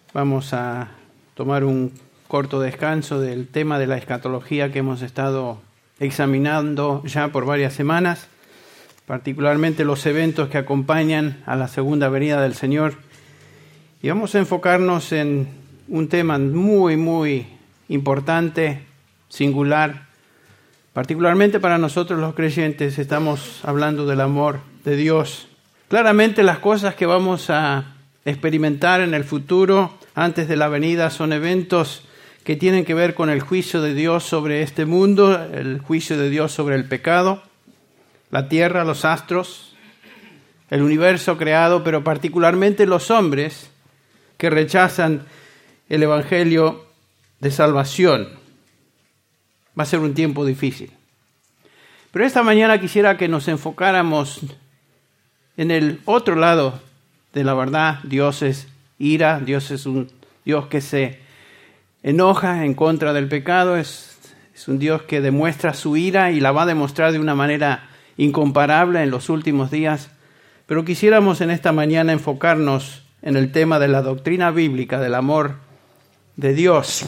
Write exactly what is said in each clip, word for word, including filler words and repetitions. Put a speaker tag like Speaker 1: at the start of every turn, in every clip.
Speaker 1: Vamos a tomar un corto descanso del tema de la escatología que hemos estado examinando ya por varias semanas, particularmente los eventos que acompañan a la segunda venida del Señor. Y vamos a enfocarnos en un tema muy, muy importante, singular. Particularmente para nosotros los creyentes, estamos hablando del amor de Dios. Claramente las cosas que vamos a experimentar en el futuro, antes de la venida, son eventos que tienen que ver con el juicio de Dios sobre este mundo, el juicio de Dios sobre el pecado, la tierra, los astros, el universo creado, pero particularmente los hombres que rechazan el evangelio de salvación. Va a ser un tiempo difícil. Pero esta mañana quisiera que nos enfocáramos en el otro lado de la verdad. Dios es ira, Dios es un Dios que se enoja en contra del pecado, es, es un Dios que demuestra su ira y la va a demostrar de una manera incomparable en los últimos días. Pero quisiéramos en esta mañana enfocarnos en el tema de la doctrina bíblica del amor de Dios.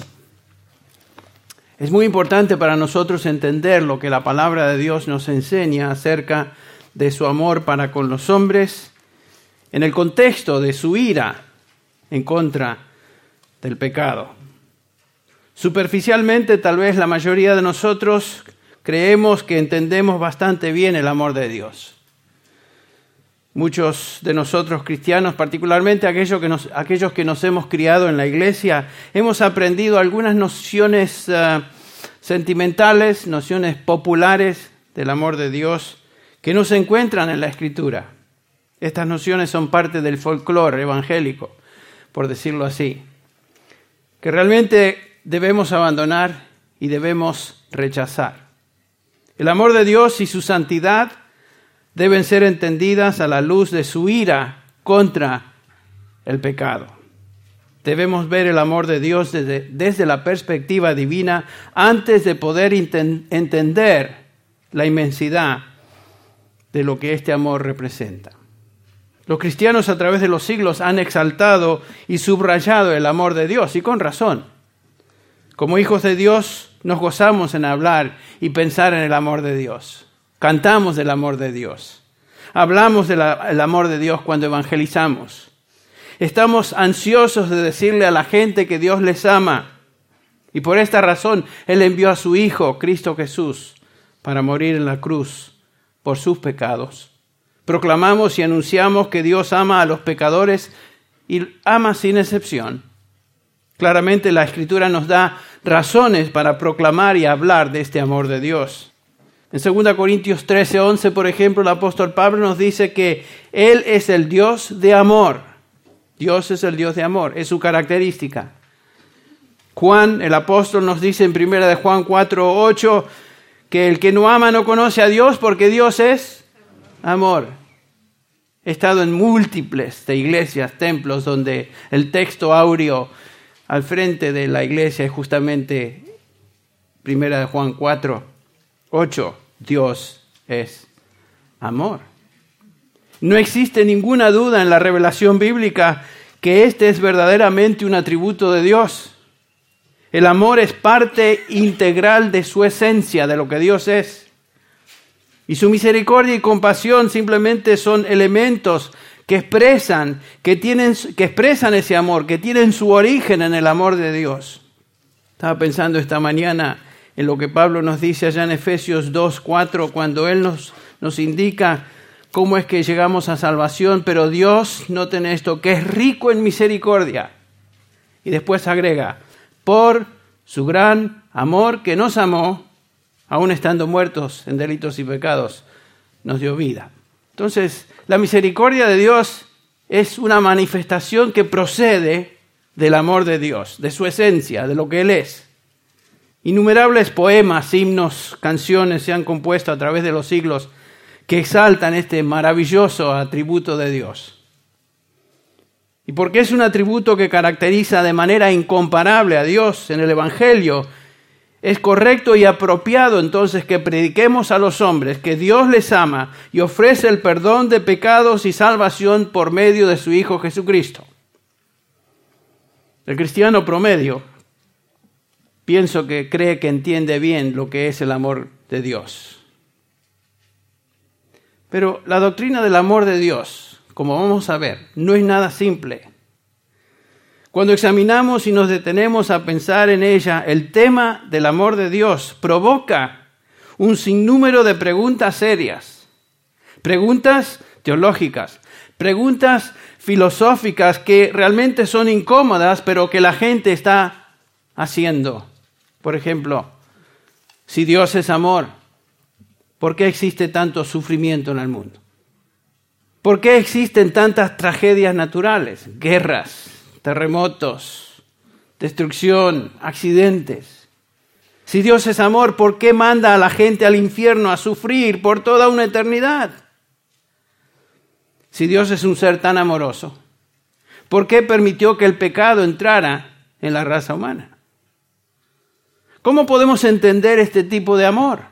Speaker 1: Es muy importante para nosotros entender lo que la palabra de Dios nos enseña acerca de su amor para con los hombres en el contexto de su ira en contra del pecado. Superficialmente, tal vez la mayoría de nosotros creemos que entendemos bastante bien el amor de Dios. Muchos de nosotros cristianos, particularmente aquellos que nos, aquellos que nos hemos criado en la iglesia, hemos aprendido algunas nociones uh, sentimentales, nociones populares del amor de Dios que no se encuentran en la Escritura. Estas nociones son parte del folclore evangélico, por decirlo así, que realmente debemos abandonar y debemos rechazar. El amor de Dios y su santidad deben ser entendidas a la luz de su ira contra el pecado. Debemos ver el amor de Dios desde, desde la perspectiva divina antes de poder inten- entender la inmensidad de lo que este amor representa. Los cristianos a través de los siglos han exaltado y subrayado el amor de Dios, y con razón. Como hijos de Dios nos gozamos en hablar y pensar en el amor de Dios. Cantamos del amor de Dios. Hablamos del amor de Dios cuando evangelizamos. Estamos ansiosos de decirle a la gente que Dios les ama. Y por esta razón Él envió a su Hijo, Cristo Jesús, para morir en la cruz por sus pecados. Proclamamos y anunciamos que Dios ama a los pecadores y ama sin excepción. Claramente la Escritura nos da razones para proclamar y hablar de este amor de Dios. En segunda Corintios trece, once, por ejemplo, el apóstol Pablo nos dice que Él es el Dios de amor. Dios es el Dios de amor, es su característica. Juan, el apóstol, nos dice en primera de Juan cuatro, ocho, que el que no ama no conoce a Dios porque Dios es amor. He estado en múltiples de iglesias, templos, donde el texto áureo al frente de la iglesia es justamente primera de Juan cuatro, ocho. Dios es amor. No existe ninguna duda en la revelación bíblica que este es verdaderamente un atributo de Dios. El amor es parte integral de su esencia, de lo que Dios es. Y su misericordia y compasión simplemente son elementos que expresan, que tienen, que expresan ese amor, que tienen su origen en el amor de Dios. Estaba pensando esta mañana en lo que Pablo nos dice allá en Efesios dos, cuatro, cuando él nos, nos indica cómo es que llegamos a salvación, pero Dios, noten esto, que es rico en misericordia. Y después agrega, por su gran amor que nos amó, aún estando muertos en delitos y pecados, nos dio vida. Entonces, la misericordia de Dios es una manifestación que procede del amor de Dios, de su esencia, de lo que Él es. Innumerables poemas, himnos, canciones se han compuesto a través de los siglos que exaltan este maravilloso atributo de Dios. Y porque es un atributo que caracteriza de manera incomparable a Dios en el Evangelio, es correcto y apropiado entonces que prediquemos a los hombres que Dios les ama y ofrece el perdón de pecados y salvación por medio de su Hijo Jesucristo. El cristiano promedio, pienso que cree que entiende bien lo que es el amor de Dios. Pero la doctrina del amor de Dios, como vamos a ver, no es nada simple. Cuando examinamos y nos detenemos a pensar en ella, el tema del amor de Dios provoca un sinnúmero de preguntas serias, preguntas teológicas, preguntas filosóficas que realmente son incómodas, pero que la gente está haciendo. Por ejemplo, si Dios es amor, ¿por qué existe tanto sufrimiento en el mundo? ¿Por qué existen tantas tragedias naturales, guerras, terremotos, destrucción, accidentes? Si Dios es amor, ¿por qué manda a la gente al infierno a sufrir por toda una eternidad? Si Dios es un ser tan amoroso, ¿por qué permitió que el pecado entrara en la raza humana? ¿Cómo podemos entender este tipo de amor?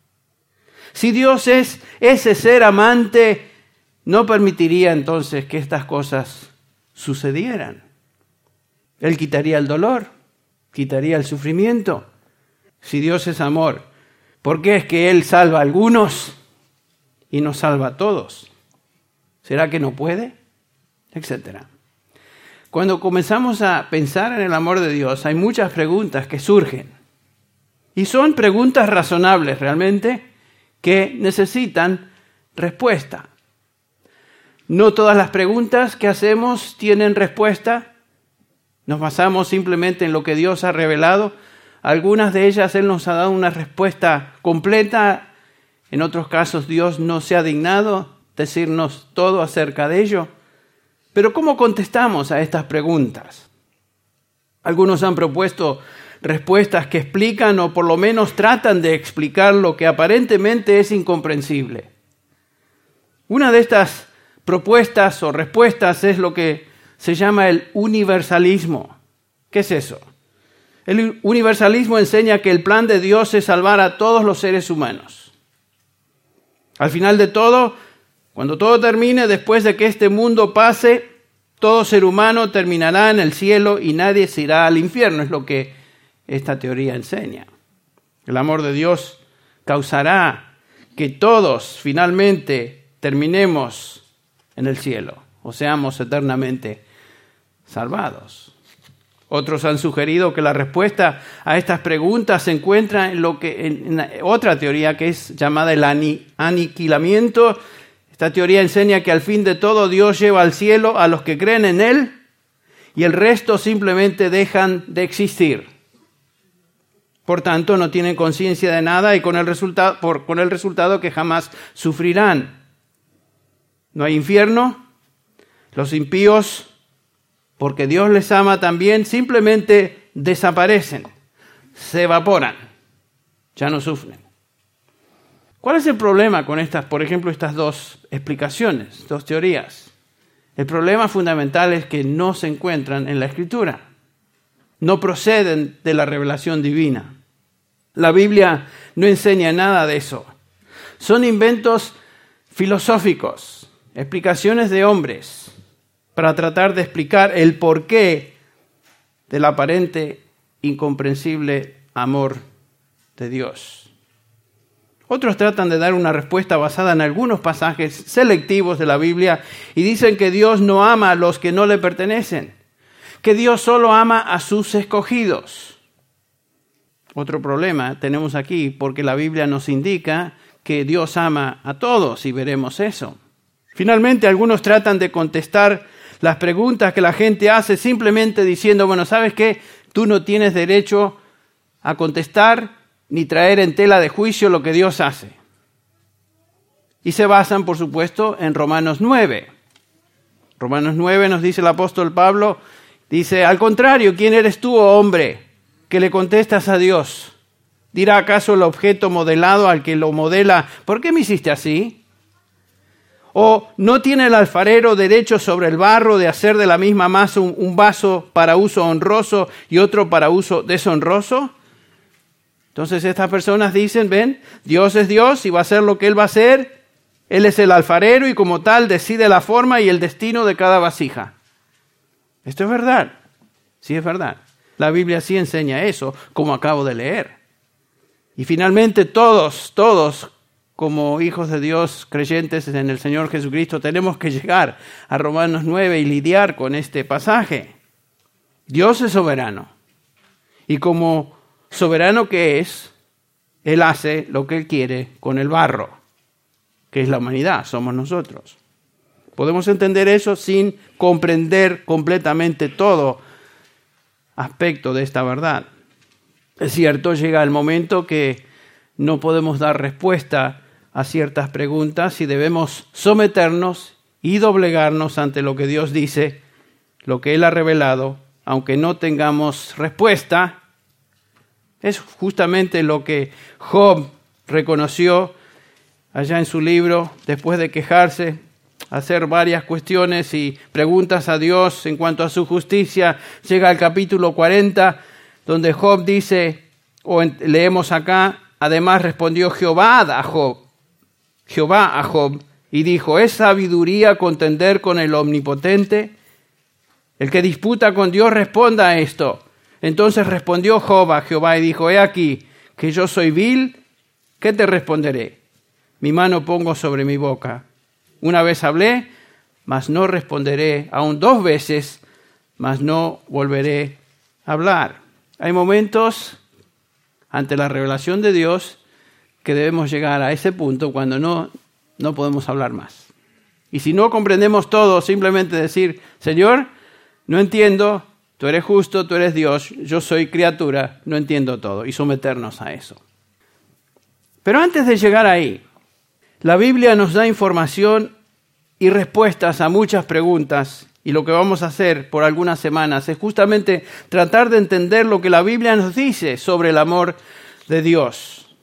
Speaker 1: Si Dios es ese ser amante, no permitiría entonces que estas cosas sucedieran. Él quitaría el dolor, quitaría el sufrimiento. Si Dios es amor, ¿por qué es que Él salva a algunos y no salva a todos? ¿Será que no puede? Etcétera. Cuando comenzamos a pensar en el amor de Dios, hay muchas preguntas que surgen. Y son preguntas razonables realmente que necesitan respuesta. No todas las preguntas que hacemos tienen respuesta. Nos basamos simplemente en lo que Dios ha revelado. Algunas de ellas Él nos ha dado una respuesta completa. En otros casos Dios no se ha dignado decirnos todo acerca de ello. Pero ¿cómo contestamos a estas preguntas? Algunos han propuesto respuestas que explican o por lo menos tratan de explicar lo que aparentemente es incomprensible. Una de estas propuestas o respuestas es lo que se llama el universalismo. ¿Qué es eso? El universalismo enseña que el plan de Dios es salvar a todos los seres humanos. Al final de todo, cuando todo termine, después de que este mundo pase, todo ser humano terminará en el cielo y nadie se irá al infierno. Es lo que esta teoría enseña. El amor de Dios causará que todos finalmente terminemos en el cielo o seamos eternamente salvados. Otros han sugerido que la respuesta a estas preguntas se encuentra en lo que en, en otra teoría que es llamada el ani, aniquilamiento. Esta teoría enseña que al fin de todo Dios lleva al cielo a los que creen en Él y el resto simplemente dejan de existir. Por tanto, no tienen conciencia de nada y con el resultado, por, con el resultado que jamás sufrirán. No hay infierno. Los impíos, porque Dios les ama también, simplemente desaparecen, se evaporan, ya no sufren. ¿Cuál es el problema con estas, por ejemplo, estas dos explicaciones, dos teorías? El problema fundamental es que no se encuentran en la Escritura. No proceden de la revelación divina. La Biblia no enseña nada de eso. Son inventos filosóficos, explicaciones de hombres, para tratar de explicar el porqué del aparente incomprensible amor de Dios. Otros tratan de dar una respuesta basada en algunos pasajes selectivos de la Biblia y dicen que Dios no ama a los que no le pertenecen, que Dios solo ama a sus escogidos. Otro problema tenemos aquí, porque la Biblia nos indica que Dios ama a todos y veremos eso. Finalmente, algunos tratan de contestar las preguntas que la gente hace simplemente diciendo, bueno, ¿sabes qué? Tú no tienes derecho a contestar ni traer en tela de juicio lo que Dios hace. Y se basan, por supuesto, en Romanos nueve. Romanos nueve nos dice el apóstol Pablo, dice, al contrario, ¿quién eres tú, oh hombre, que le contestas a Dios? ¿Dirá acaso el objeto modelado al que lo modela, ¿por qué me hiciste así? ¿O no tiene el alfarero derecho sobre el barro de hacer de la misma masa un, un vaso para uso honroso y otro para uso deshonroso? Entonces estas personas dicen, ven, Dios es Dios y va a hacer lo que Él va a hacer. Él es el alfarero y como tal decide la forma y el destino de cada vasija. Esto es verdad. Sí, es verdad. La Biblia sí enseña eso, como acabo de leer. Y finalmente todos, todos, como hijos de Dios, creyentes en el Señor Jesucristo, tenemos que llegar a Romanos nueve y lidiar con este pasaje. Dios es soberano. Y como soberano que es, Él hace lo que Él quiere con el barro, que es la humanidad, somos nosotros. Podemos entender eso sin comprender completamente todo aspecto de esta verdad. Es cierto, llega el momento que no podemos dar respuesta a ciertas preguntas y debemos someternos y doblegarnos ante lo que Dios dice, lo que Él ha revelado, aunque no tengamos respuesta. Es justamente lo que Job reconoció allá en su libro, después de quejarse, hacer varias cuestiones y preguntas a Dios en cuanto a su justicia. Llega al capítulo cuarenta, donde Job dice, o leemos acá, además respondió Jehová a Job, Jehová a Job, y dijo, ¿es sabiduría contender con el Omnipotente? El que disputa con Dios responda a esto. Entonces respondió Job a Jehová y dijo, he aquí, que yo soy vil, ¿qué te responderé? Mi mano pongo sobre mi boca. Una vez hablé, mas no responderé, aún dos veces, mas no volveré a hablar. Hay momentos ante la revelación de Dios que debemos llegar a ese punto cuando no, no podemos hablar más. Y si no comprendemos todo, simplemente decir, Señor, no entiendo, tú eres justo, tú eres Dios, yo soy criatura, no entiendo todo, y someternos a eso. Pero antes de llegar ahí, la Biblia nos da información y respuestas a muchas preguntas, y lo que vamos a hacer por algunas semanas es justamente tratar de entender lo que la Biblia nos dice sobre el amor de Dios.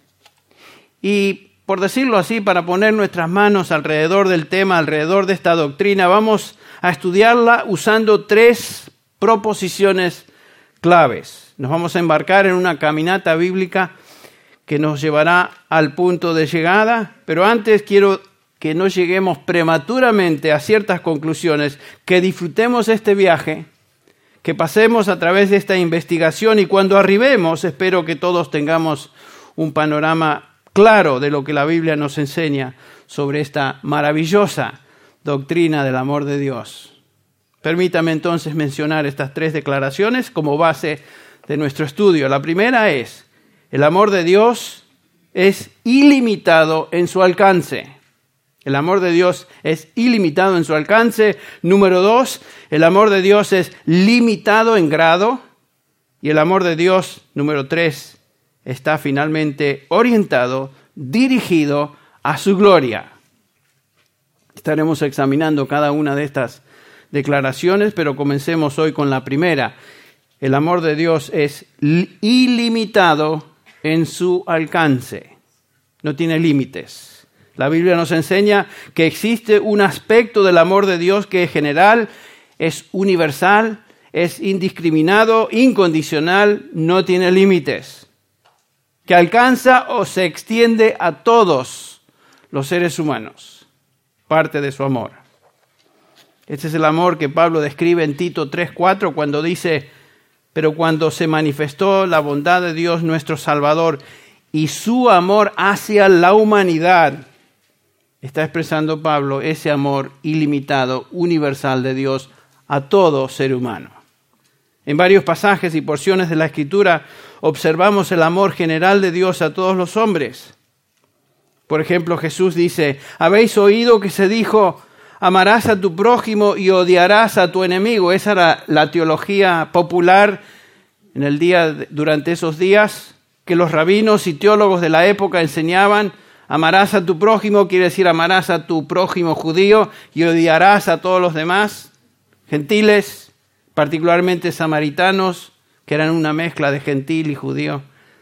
Speaker 1: Y por decirlo así, para poner nuestras manos alrededor del tema, alrededor de esta doctrina, vamos a estudiarla usando tres proposiciones claves. Nos vamos a embarcar en una caminata bíblica que nos llevará al punto de llegada, pero antes quiero que no lleguemos prematuramente a ciertas conclusiones, que disfrutemos este viaje, que pasemos a través de esta investigación y cuando arribemos, espero que todos tengamos un panorama claro de lo que la Biblia nos enseña sobre esta maravillosa doctrina del amor de Dios. Permítame entonces mencionar estas tres declaraciones como base de nuestro estudio. La primera es, el amor de Dios es ilimitado en su alcance. El amor de Dios es ilimitado en su alcance. Número dos, el amor de Dios es limitado en grado. Y el amor de Dios, número tres, está finalmente orientado, dirigido a su gloria. Estaremos examinando cada una de estas declaraciones, pero comencemos hoy con la primera. El amor de Dios es ilimitado en su alcance. No tiene límites. La Biblia nos enseña que existe un aspecto del amor de Dios que es general, es universal, es indiscriminado, incondicional, no tiene límites, que alcanza o se extiende a todos los seres humanos, parte de su amor. Este es el amor que Pablo describe en Tito tres cuatro cuando dice, pero cuando se manifestó la bondad de Dios nuestro Salvador y su amor hacia la humanidad, está expresando Pablo ese amor ilimitado, universal de Dios a todo ser humano. En varios pasajes y porciones de la Escritura observamos el amor general de Dios a todos los hombres. Por ejemplo, Jesús dice, ¿habéis oído que se dijo, amarás a tu prójimo y odiarás a tu enemigo? Esa era la teología popular en el día, durante esos días, que los rabinos y teólogos de la época enseñaban. Amarás a tu prójimo, quiere decir amarás a tu prójimo judío y odiarás a todos los demás gentiles, particularmente samaritanos, que eran una mezcla de gentil y judío.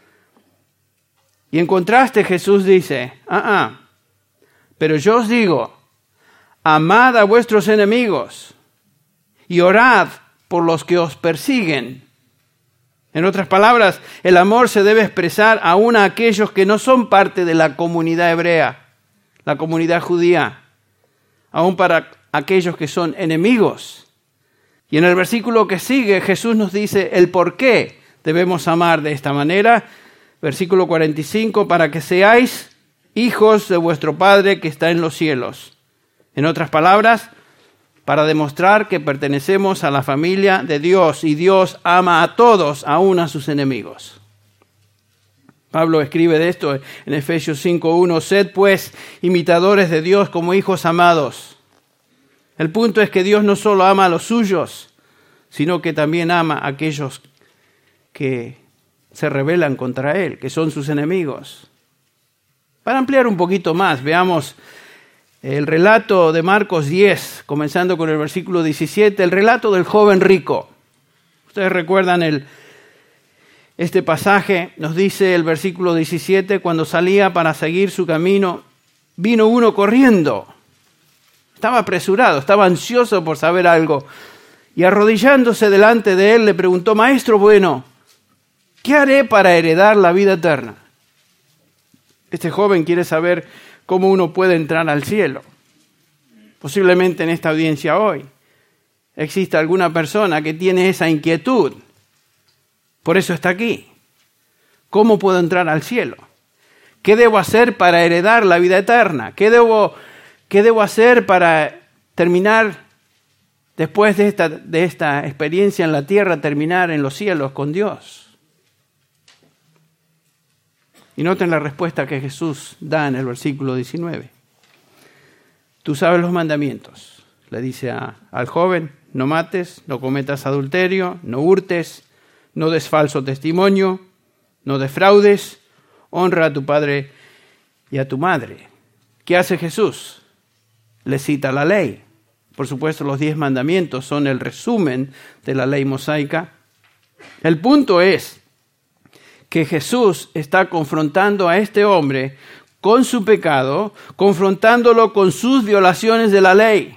Speaker 1: Y en contraste Jesús dice, ah, ah, pero yo os digo, amad a vuestros enemigos y orad por los que os persiguen. En otras palabras, el amor se debe expresar aún a aquellos que no son parte de la comunidad hebrea, la comunidad judía, aún para aquellos que son enemigos. Y en el versículo que sigue, Jesús nos dice el por qué debemos amar de esta manera. Versículo cuarenta y cinco, para que seáis hijos de vuestro Padre que está en los cielos. En otras palabras, para demostrar que pertenecemos a la familia de Dios y Dios ama a todos, aun a sus enemigos. Pablo escribe de esto en Efesios cinco uno, sed pues imitadores de Dios como hijos amados. El punto es que Dios no solo ama a los suyos, sino que también ama a aquellos que se rebelan contra Él, que son sus enemigos. Para ampliar un poquito más, veamos el relato de Marcos diez, comenzando con el versículo diecisiete, el relato del joven rico. Ustedes recuerdan el, este pasaje, nos dice el versículo diecisiete, cuando salía para seguir su camino, vino uno corriendo. Estaba apresurado, estaba ansioso por saber algo. Y arrodillándose delante de él, le preguntó, Maestro bueno, ¿qué haré para heredar la vida eterna? Este joven quiere saber cómo uno puede entrar al cielo. Posiblemente en esta audiencia hoy existe alguna persona que tiene esa inquietud. Por eso está aquí. ¿Cómo puedo entrar al cielo? ¿Qué debo hacer para heredar la vida eterna? ¿Qué debo, qué debo hacer para terminar, después de esta, de esta experiencia en la tierra, terminar en los cielos con Dios? Y noten la respuesta que Jesús da en el versículo diecinueve. Tú sabes los mandamientos. Le dice a, al joven, no mates, no cometas adulterio, no hurtes, no des falso testimonio, no defraudes, honra a tu padre y a tu madre. ¿Qué hace Jesús? Le cita la ley. Por supuesto, los diez mandamientos son el resumen de la ley mosaica. El punto es que Jesús está confrontando a este hombre con su pecado, confrontándolo con sus violaciones de la ley.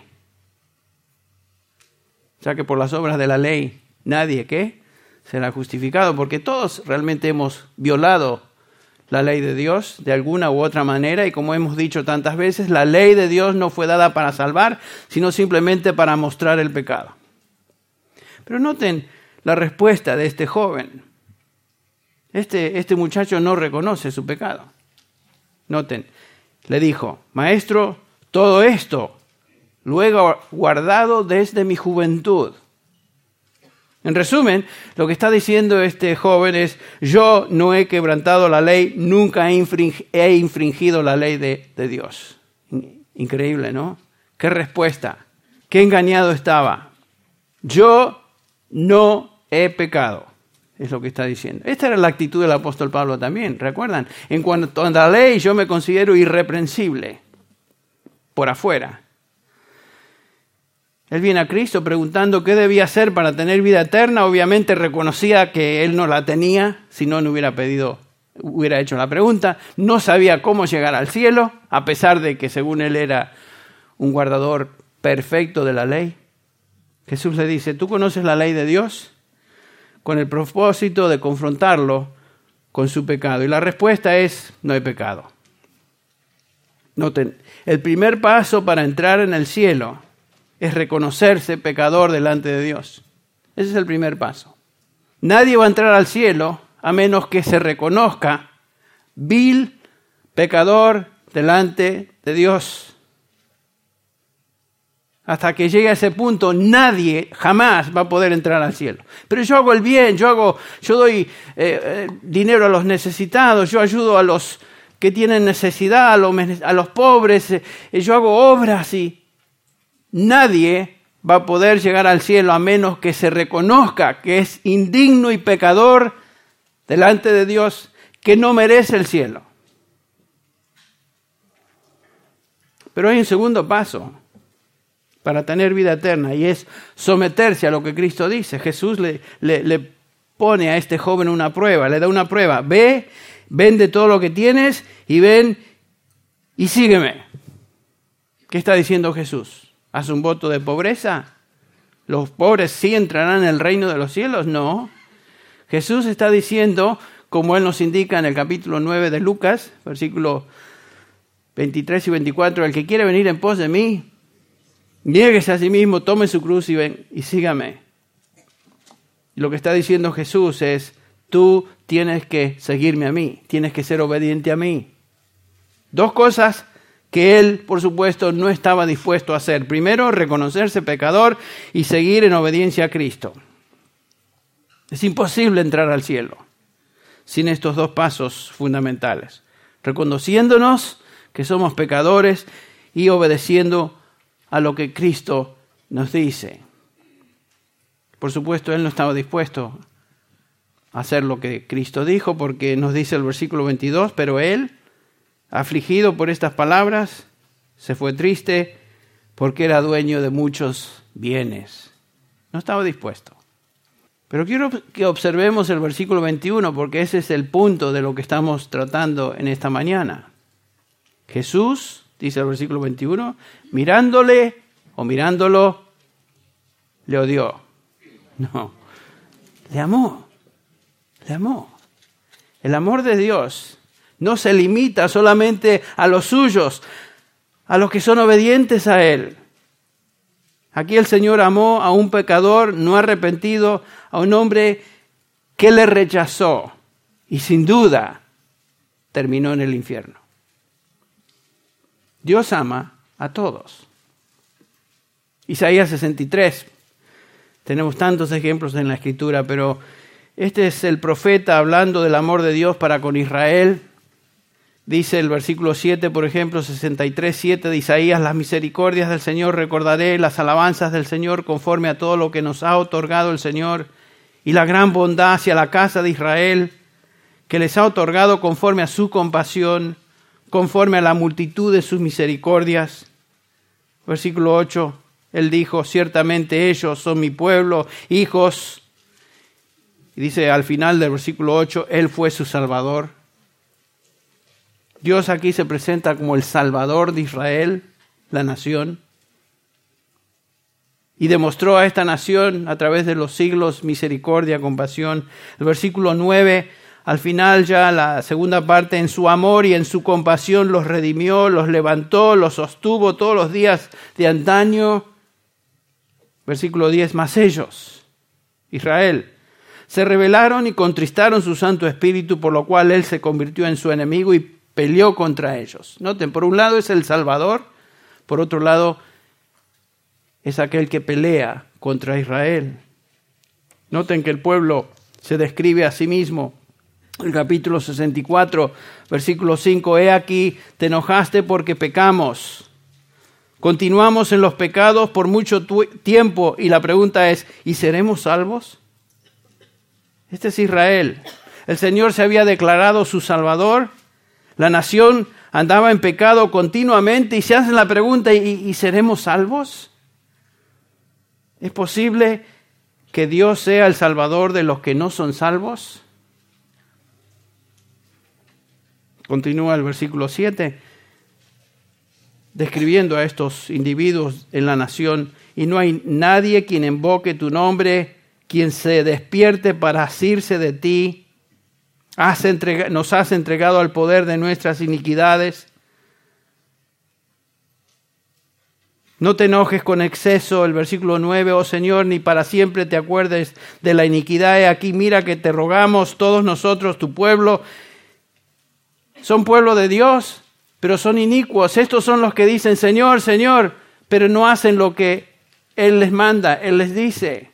Speaker 1: O sea que por las obras de la ley nadie, ¿qué? Será justificado, porque todos realmente hemos violado la ley de Dios de alguna u otra manera, y como hemos dicho tantas veces, la ley de Dios no fue dada para salvar, sino simplemente para mostrar el pecado. Pero noten la respuesta de este joven. Este, este muchacho no reconoce su pecado. Noten, le dijo, Maestro, todo esto lo he guardado desde mi juventud. En resumen, lo que está diciendo este joven es, yo no he quebrantado la ley, nunca he, infring- he infringido la ley de, de Dios. Increíble, ¿no? ¿Qué respuesta? ¿Qué engañado estaba? Yo no he pecado. Es lo que está diciendo. Esta era la actitud del apóstol Pablo también, ¿recuerdan? En cuanto a la ley, yo me considero irreprensible por afuera. Él viene a Cristo preguntando qué debía hacer para tener vida eterna. Obviamente reconocía que él no la tenía, si no, no hubiera pedido, hubiera hecho la pregunta. No sabía cómo llegar al cielo, a pesar de que según él era un guardador perfecto de la ley. Jesús le dice, ¿tú conoces la ley de Dios? Con el propósito de confrontarlo con su pecado. Y la respuesta es, no hay pecado. Noten, el primer paso para entrar en el cielo es reconocerse pecador delante de Dios. Ese es el primer paso. Nadie va a entrar al cielo a menos que se reconozca vil, pecador delante de Dios. Hasta que llegue a ese punto, nadie jamás va a poder entrar al cielo. Pero yo hago el bien, yo hago, yo doy eh, eh, dinero a los necesitados, yo ayudo a los que tienen necesidad, a los, a los pobres, eh, yo hago obras y nadie va a poder llegar al cielo a menos que se reconozca que es indigno y pecador delante de Dios, que no merece el cielo. Pero hay un segundo paso para tener vida eterna, y es someterse a lo que Cristo dice. Jesús le, le, le pone a este joven una prueba, le da una prueba. Ve, vende todo lo que tienes y ven y sígueme. ¿Qué está diciendo Jesús? ¿Haz un voto de pobreza? ¿Los pobres sí entrarán en el reino de los cielos? No. Jesús está diciendo, como Él nos indica en el capítulo nueve de Lucas, versículos veintitrés y veinticuatro, el que quiere venir en pos de mí, niéguese a sí mismo, tome su cruz y ven y sígame. Y lo que está diciendo Jesús es, tú tienes que seguirme a mí, tienes que ser obediente a mí. Dos cosas que él, por supuesto, no estaba dispuesto a hacer. Primero, reconocerse pecador y seguir en obediencia a Cristo. Es imposible entrar al cielo sin estos dos pasos fundamentales. Reconociéndonos que somos pecadores y obedeciendo a lo que Cristo nos dice. Por supuesto, él no estaba dispuesto a hacer lo que Cristo dijo, porque nos dice el versículo veintidós, pero él, afligido por estas palabras, se fue triste porque era dueño de muchos bienes. No estaba dispuesto. Pero quiero que observemos el versículo veintiuno, porque ese es el punto de lo que estamos tratando en esta mañana. Jesús, dice el versículo veintiuno, mirándole o mirándolo, le odió. No, le amó, le amó. El amor de Dios no se limita solamente a los suyos, a los que son obedientes a Él. Aquí el Señor amó a un pecador no arrepentido, a un hombre que le rechazó y sin duda terminó en el infierno. Dios ama a todos. Isaías sesenta y tres. Tenemos tantos ejemplos en la Escritura, pero este es el profeta hablando del amor de Dios para con Israel. Dice el versículo siete, por ejemplo, sesenta y tres, siete de Isaías, las misericordias del Señor recordaré, las alabanzas del Señor conforme a todo lo que nos ha otorgado el Señor, y la gran bondad hacia la casa de Israel, que les ha otorgado conforme a su compasión, conforme a la multitud de sus misericordias. Versículo ocho, él dijo, ciertamente ellos son mi pueblo, hijos. Y dice al final del versículo ocho, él fue su Salvador. Dios aquí se presenta como el Salvador de Israel, la nación, y demostró a esta nación a través de los siglos misericordia, compasión. El versículo nueve, al final ya la segunda parte, en su amor y en su compasión los redimió, los levantó, los sostuvo todos los días de antaño. Versículo diez, mas ellos, Israel, se rebelaron y contristaron su Santo Espíritu, por lo cual Él se convirtió en su enemigo y peleó contra ellos. Noten, por un lado es el Salvador, por otro lado es aquel que pelea contra Israel. Noten que el pueblo se describe a sí mismo. El capítulo sesenta y cuatro, versículo cinco, he aquí, te enojaste porque pecamos. Continuamos en los pecados por mucho tu- tiempo y la pregunta es, ¿y seremos salvos? Este es Israel. El Señor se había declarado su Salvador. La nación andaba en pecado continuamente y se hace la pregunta, ¿y, y seremos salvos? ¿Es posible que Dios sea el Salvador de los que no son salvos? Continúa el versículo siete, describiendo a estos individuos en la nación, y no hay nadie quien invoque tu nombre, quien se despierte para asirse de ti. Has entregado, nos has entregado al poder de nuestras iniquidades. No te enojes con exceso, el versículo nueve, oh Señor, ni para siempre te acuerdes de la iniquidad. He aquí, mira que te rogamos todos nosotros, tu pueblo. Son pueblo de Dios, pero son inicuos. Estos son los que dicen, Señor, Señor, pero no hacen lo que Él les manda, Él les dice.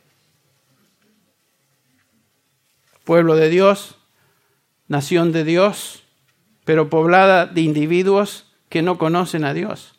Speaker 1: Pueblo de Dios, nación de Dios, pero poblada de individuos que no conocen a Dios.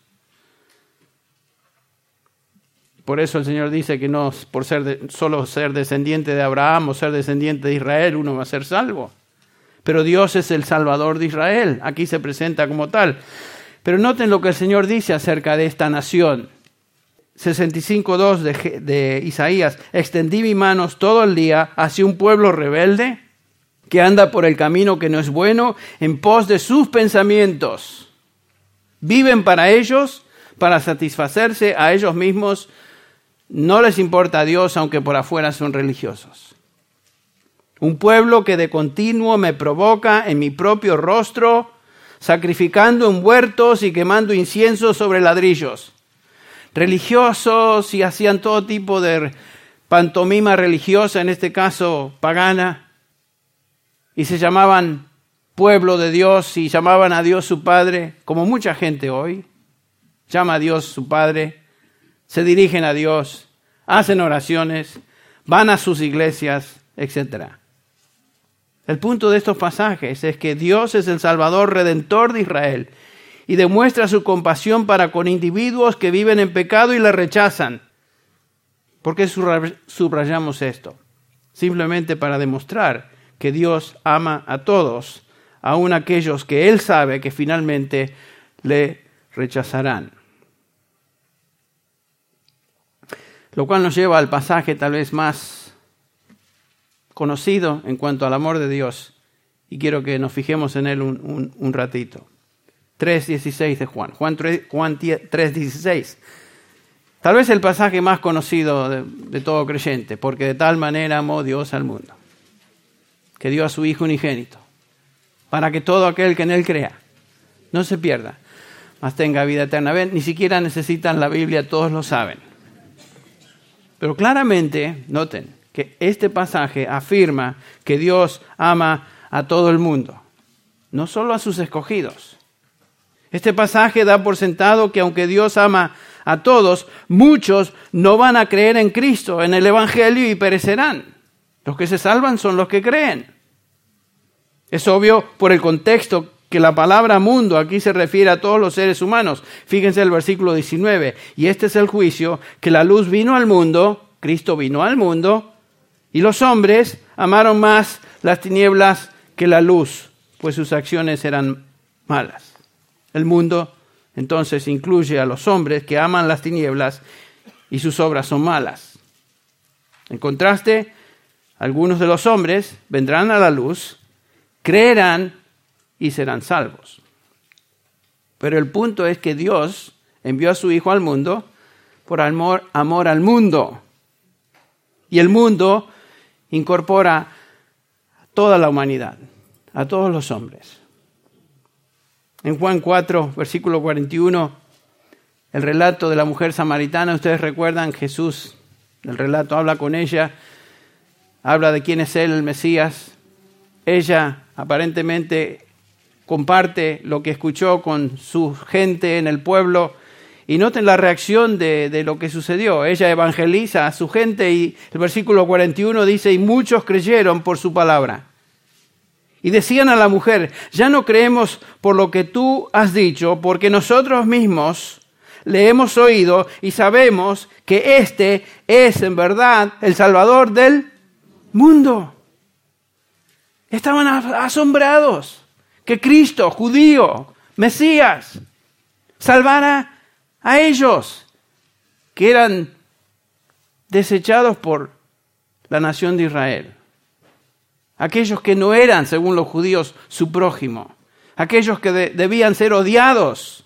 Speaker 1: Por eso el Señor dice que no por ser de, solo ser descendiente de Abraham o ser descendiente de Israel uno va a ser salvo. Pero Dios es el Salvador de Israel. Aquí se presenta como tal. Pero noten lo que el Señor dice acerca de esta nación. sesenta y cinco dos de, de Isaías. Extendí mis manos todo el día hacia un pueblo rebelde que anda por el camino que no es bueno, en pos de sus pensamientos. Viven para ellos, para satisfacerse a ellos mismos. No les importa a Dios, aunque por afuera son religiosos. Un pueblo que de continuo me provoca en mi propio rostro, sacrificando en huertos y quemando incienso sobre ladrillos. Religiosos y hacían todo tipo de pantomima religiosa, en este caso pagana, y se llamaban pueblo de Dios y llamaban a Dios su Padre, como mucha gente hoy llama a Dios su Padre, se dirigen a Dios, hacen oraciones, van a sus iglesias, etcétera. El punto de estos pasajes es que Dios es el Salvador Redentor de Israel y demuestra su compasión para con individuos que viven en pecado y le rechazan. ¿Por qué subrayamos esto? Simplemente para demostrar que Dios ama a todos, aun aquellos que Él sabe que finalmente le rechazarán. Lo cual nos lleva al pasaje tal vez más conocido en cuanto al amor de Dios, y quiero que nos fijemos en él un, un, un ratito. tres dieciséis de Juan, Juan tres dieciséis. Tal vez el pasaje más conocido de, de todo creyente, porque de tal manera amó Dios al mundo, que dio a su Hijo unigénito, para que todo aquel que en Él crea no se pierda, mas tenga vida eterna. Ven, ni siquiera necesitan la Biblia, todos lo saben. Pero claramente, noten, que este pasaje afirma que Dios ama a todo el mundo, no solo a sus escogidos. Este pasaje da por sentado que aunque Dios ama a todos, muchos no van a creer en Cristo, en el Evangelio, y perecerán. Los que se salvan son los que creen. Es obvio por el contexto que la palabra mundo aquí se refiere a todos los seres humanos. Fíjense el versículo diecinueve. Y este es el juicio, que la luz vino al mundo, Cristo vino al mundo, y los hombres amaron más las tinieblas que la luz, pues sus acciones eran malas. El mundo entonces incluye a los hombres que aman las tinieblas y sus obras son malas. En contraste, algunos de los hombres vendrán a la luz, creerán y serán salvos. Pero el punto es que Dios envió a su Hijo al mundo por amor, amor al mundo. Y el mundo incorpora a toda la humanidad, a todos los hombres. En Juan cuatro, versículo cuarenta y uno, el relato de la mujer samaritana, ustedes recuerdan, Jesús, el relato habla con ella, habla de quién es Él, el Mesías. Ella aparentemente comparte lo que escuchó con su gente en el pueblo. Y noten la reacción de, de lo que sucedió. Ella evangeliza a su gente y el versículo cuarenta y uno dice, y muchos creyeron por su palabra. Y decían a la mujer, ya no creemos por lo que tú has dicho, porque nosotros mismos le hemos oído y sabemos que este es en verdad el Salvador del mundo. Estaban asombrados que Cristo, judío, Mesías, salvara a ellos, que eran desechados por la nación de Israel. Aquellos que no eran, según los judíos, su prójimo. Aquellos que de- debían ser odiados.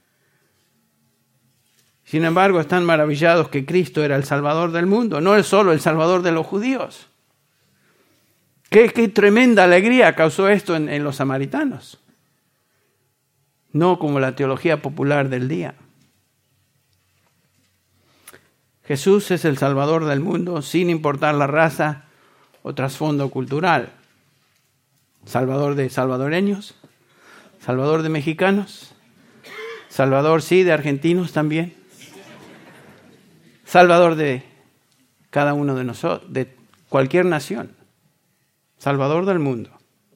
Speaker 1: Sin embargo, están maravillados que Cristo era el Salvador del mundo, no es solo el Salvador de los judíos. Qué, qué tremenda alegría causó esto en, en los samaritanos. No como la teología popular del día. Jesús es el Salvador del mundo sin importar la raza o trasfondo cultural. Salvador de salvadoreños, Salvador de mexicanos, Salvador sí de argentinos también, Salvador de cada uno de nosotros, de cualquier nación, Salvador del mundo.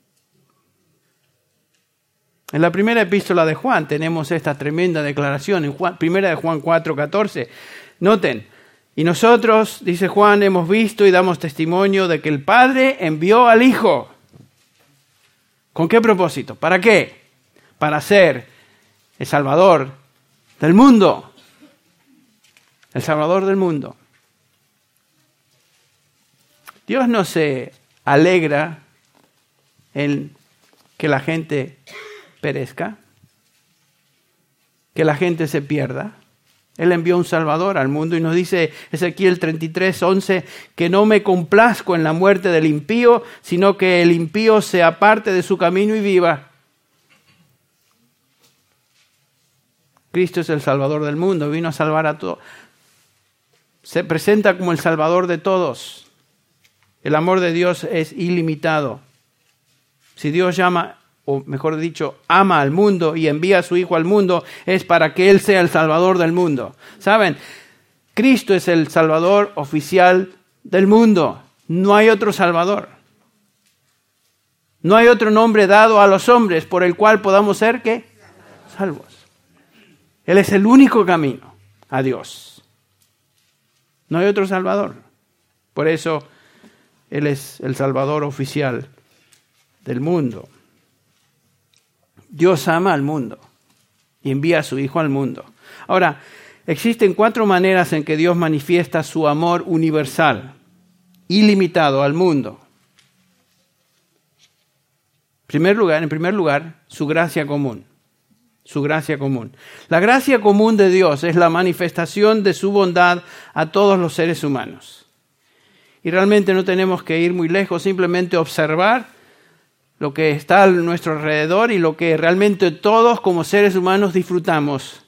Speaker 1: En la primera epístola de Juan tenemos esta tremenda declaración, en Juan, primera de Juan cuatro catorce. Noten, y nosotros, dice Juan, hemos visto y damos testimonio de que el Padre envió al Hijo. ¿Con qué propósito? ¿Para qué? Para ser el Salvador del mundo. El Salvador del mundo. Dios no se alegra en que la gente perezca, que la gente se pierda. Él envió un Salvador al mundo y nos dice Ezequiel treinta y tres, once, que no me complazco en la muerte del impío, sino que el impío se aparte de su camino y viva. Cristo es el Salvador del mundo, vino a salvar a todos. Se presenta como el Salvador de todos. El amor de Dios es ilimitado. Si Dios llama, o mejor dicho, ama al mundo y envía a su Hijo al mundo, es para que Él sea el Salvador del mundo. ¿Saben? Cristo es el Salvador oficial del mundo. No hay otro Salvador. No hay otro nombre dado a los hombres por el cual podamos ser, ¿qué? Salvos. Él es el único camino a Dios. No hay otro Salvador. Por eso, Él es el Salvador oficial del mundo. Dios ama al mundo y envía a su Hijo al mundo. Ahora, existen cuatro maneras en que Dios manifiesta su amor universal, ilimitado al mundo. En primer lugar, en primer lugar, su gracia común. Su gracia común. La gracia común de Dios es la manifestación de su bondad a todos los seres humanos. Y realmente no tenemos que ir muy lejos, simplemente observar lo que está a nuestro alrededor y lo que realmente todos como seres humanos disfrutamos.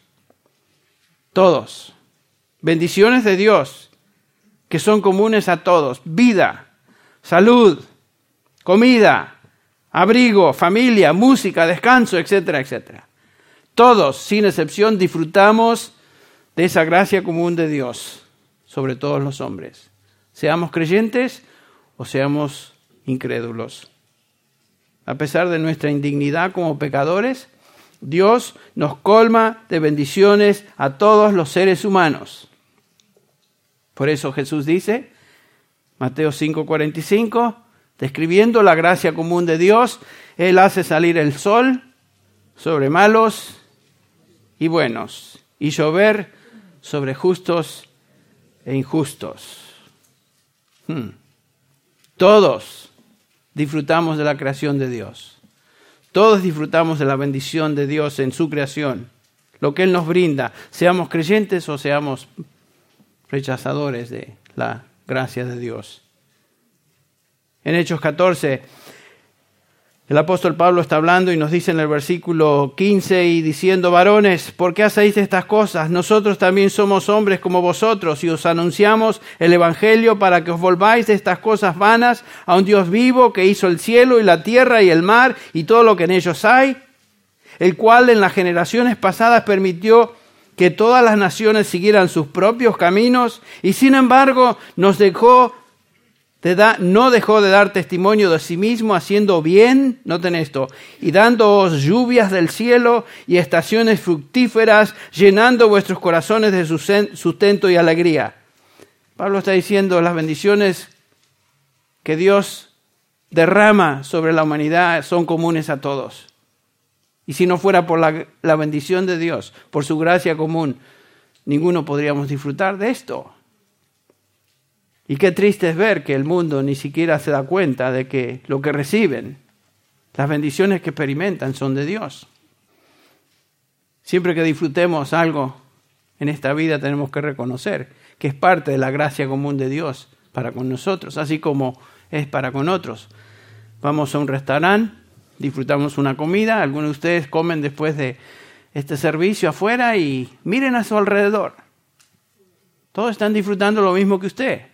Speaker 1: Todos. Bendiciones de Dios que son comunes a todos. Vida, salud, comida, abrigo, familia, música, descanso, etcétera, etcétera. Todos, sin excepción, disfrutamos de esa gracia común de Dios sobre todos los hombres. Seamos creyentes o seamos incrédulos. A pesar de nuestra indignidad como pecadores, Dios nos colma de bendiciones a todos los seres humanos. Por eso Jesús dice, Mateo cinco cuarenta y cinco, describiendo la gracia común de Dios, Él hace salir el sol sobre malos y buenos, y llover sobre justos e injustos. Hmm. Todos disfrutamos de la creación de Dios. Todos disfrutamos de la bendición de Dios en su creación. Lo que Él nos brinda, seamos creyentes o seamos rechazadores de la gracia de Dios. En Hechos catorce, el apóstol Pablo está hablando y nos dice en el versículo quince y diciendo, varones, ¿por qué hacéis estas cosas? Nosotros también somos hombres como vosotros y os anunciamos el evangelio para que os volváis de estas cosas vanas a un Dios vivo que hizo el cielo y la tierra y el mar y todo lo que en ellos hay, el cual en las generaciones pasadas permitió que todas las naciones siguieran sus propios caminos y sin embargo nos dejó de da, no dejó de dar testimonio de sí mismo haciendo bien, noten esto, y dándoos lluvias del cielo y estaciones fructíferas, llenando vuestros corazones de sustento y alegría. Pablo está diciendo las bendiciones que Dios derrama sobre la humanidad son comunes a todos. Y si no fuera por la, la bendición de Dios, por su gracia común, ninguno podríamos disfrutar de esto. Y qué triste es ver que el mundo ni siquiera se da cuenta de que lo que reciben, las bendiciones que experimentan son de Dios. Siempre que disfrutemos algo en esta vida tenemos que reconocer que es parte de la gracia común de Dios para con nosotros, así como es para con otros. Vamos a un restaurante, disfrutamos una comida, algunos de ustedes comen después de este servicio afuera y miren a su alrededor. Todos están disfrutando lo mismo que usted.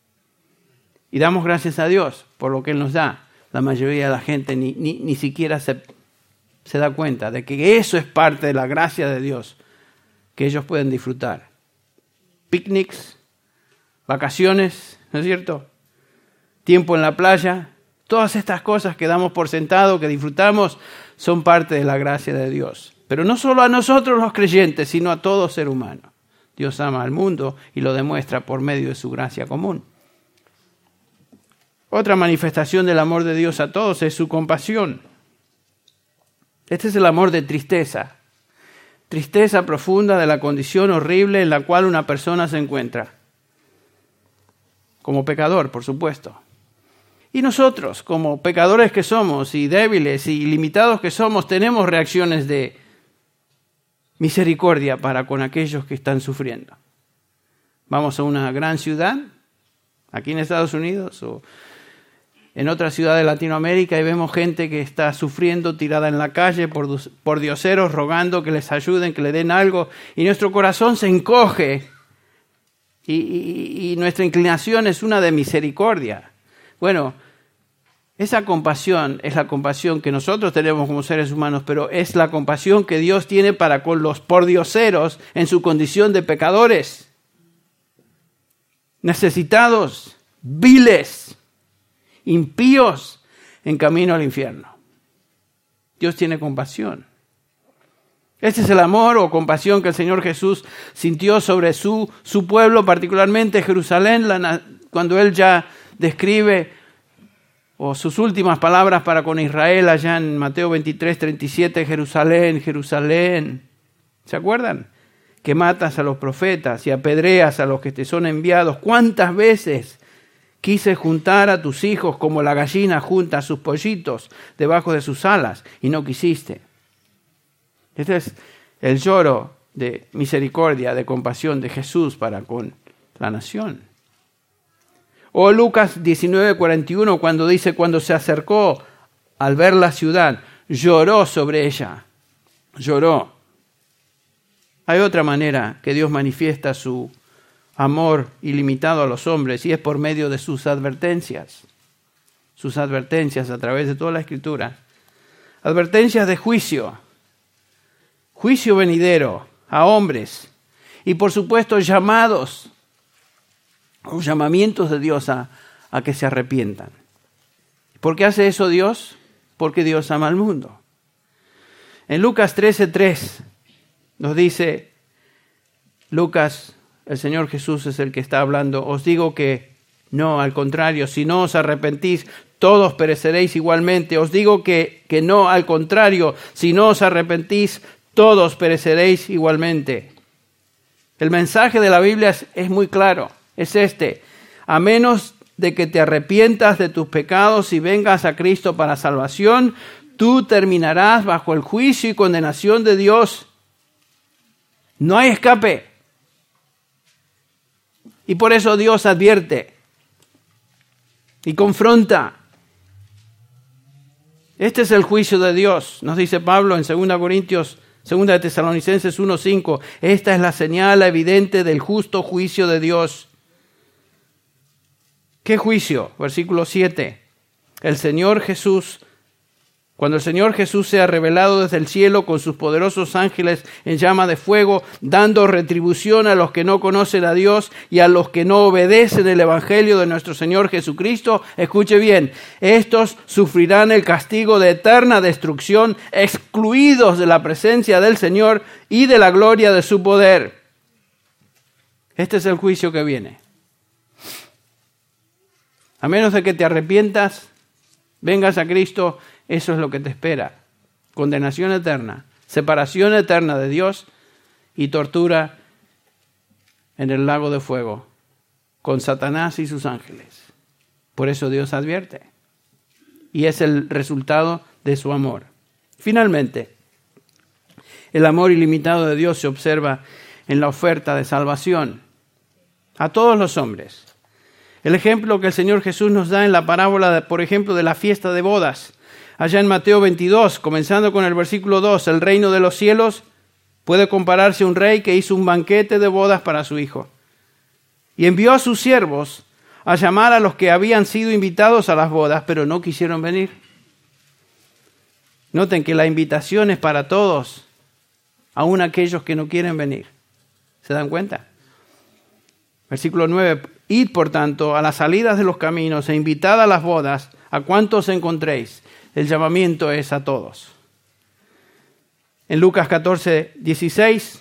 Speaker 1: Y damos gracias a Dios por lo que Él nos da. La mayoría de la gente ni, ni, ni siquiera se, se da cuenta de que eso es parte de la gracia de Dios que ellos pueden disfrutar. Picnics, vacaciones, ¿no es cierto? Tiempo en la playa. Todas estas cosas que damos por sentado, que disfrutamos, son parte de la gracia de Dios. Pero no solo a nosotros los creyentes, sino a todo ser humano. Dios ama al mundo y lo demuestra por medio de su gracia común. Otra manifestación del amor de Dios a todos es su compasión. Este es el amor de tristeza. Tristeza profunda de la condición horrible en la cual una persona se encuentra. Como pecador, por supuesto. Y nosotros, como pecadores que somos y débiles y limitados que somos, tenemos reacciones de misericordia para con aquellos que están sufriendo. Vamos a una gran ciudad, aquí en Estados Unidos o en otra ciudad de Latinoamérica, y vemos gente que está sufriendo tirada en la calle por, por dioseros, rogando que les ayuden, que le den algo, y nuestro corazón se encoge y, y, y nuestra inclinación es una de misericordia. Bueno, esa compasión es la compasión que nosotros tenemos como seres humanos, pero es la compasión que Dios tiene para con los pordioseros en su condición de pecadores, necesitados, viles, impíos, en camino al infierno. Dios tiene compasión. Este es el amor o compasión que el Señor Jesús sintió sobre su, su pueblo, particularmente Jerusalén, la, cuando Él ya describe o sus últimas palabras para con Israel allá en Mateo veintitrés, treinta y siete, Jerusalén, Jerusalén. ¿Se acuerdan? Que matas a los profetas y apedreas a los que te son enviados. ¿Cuántas veces quise juntar a tus hijos como la gallina junta a sus pollitos debajo de sus alas y no quisiste? Este es el lloro de misericordia, de compasión de Jesús para con la nación. O Lucas diecinueve, cuarenta y uno, cuando dice, cuando se acercó al ver la ciudad, lloró sobre ella. Lloró. Hay otra manera que Dios manifiesta su amor ilimitado a los hombres y es por medio de sus advertencias. Sus advertencias a través de toda la Escritura. Advertencias de juicio. Juicio venidero a hombres. Y por supuesto llamados o llamamientos de Dios a, a que se arrepientan. ¿Por qué hace eso Dios? Porque Dios ama al mundo. En Lucas trece, tres nos dice, Lucas, el Señor Jesús es el que está hablando, os digo que no, al contrario, si no os arrepentís, todos pereceréis igualmente. Os digo que, que no, al contrario, si no os arrepentís, todos pereceréis igualmente. El mensaje de la Biblia es, es muy claro. Es este: a menos de que te arrepientas de tus pecados y vengas a Cristo para salvación, tú terminarás bajo el juicio y condenación de Dios. No hay escape. Y por eso Dios advierte y confronta. Este es el juicio de Dios, nos dice Pablo en segunda Corintios, segunda de Tesalonicenses uno, cinco. Esta es la señal evidente del justo juicio de Dios. ¿Qué juicio? Versículo siete. El Señor Jesús, cuando el Señor Jesús sea revelado desde el cielo con sus poderosos ángeles en llama de fuego, dando retribución a los que no conocen a Dios y a los que no obedecen el evangelio de nuestro Señor Jesucristo, escuche bien, estos sufrirán el castigo de eterna destrucción, excluidos de la presencia del Señor y de la gloria de su poder. Este es el juicio que viene. A menos de que te arrepientas, vengas a Cristo, eso es lo que te espera. Condenación eterna, separación eterna de Dios y tortura en el lago de fuego con Satanás y sus ángeles. Por eso Dios advierte. Y es el resultado de su amor. Finalmente, el amor ilimitado de Dios se observa en la oferta de salvación a todos los hombres. El ejemplo que el Señor Jesús nos da en la parábola, de, por ejemplo, de la fiesta de bodas. Allá en Mateo veintidós, comenzando con el versículo dos, el reino de los cielos puede compararse a un rey que hizo un banquete de bodas para su hijo. Y envió a sus siervos a llamar a los que habían sido invitados a las bodas, pero no quisieron venir. Noten que la invitación es para todos, aun aquellos que no quieren venir. ¿Se dan cuenta? Versículo nueve. Id, por tanto, a las salidas de los caminos e invitad a las bodas a cuantos encontréis. El llamamiento es a todos. En Lucas catorce, dieciséis